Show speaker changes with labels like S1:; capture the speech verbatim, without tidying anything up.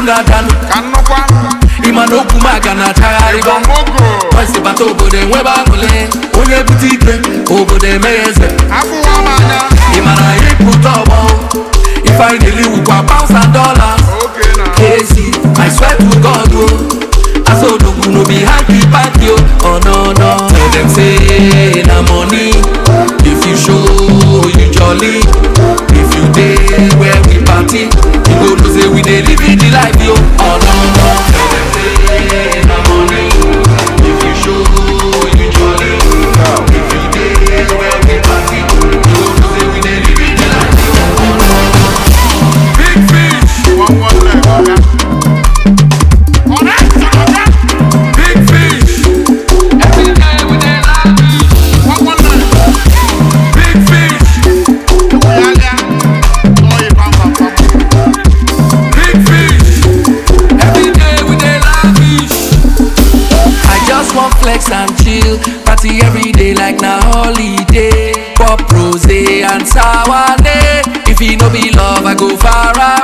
S1: na danu. Imano kumaga na charigo. Wesi bato bode weba ngule. Onye butike obode meze. Imana ipu tobo. If I deal with pounds and dollars. K C, I swear to God, oh. I saw no no be happy back yo. Oh no no. Tell them say na money. If you show you jolly. If you day where we party, you go to say we dey live the life yo. Oh no no. Tell them say na money. If you show you jolly. If you day where we party, you go to say we dey live the life yo. Oh no no. Big fish, one one leg, okay. Big fish, every day we dey laugh. One one leg. Big fish, big fish, every day we dey laugh. I just want flex and chill, party every day like na holiday. Pop rose and sour. If it no be love, I go far away.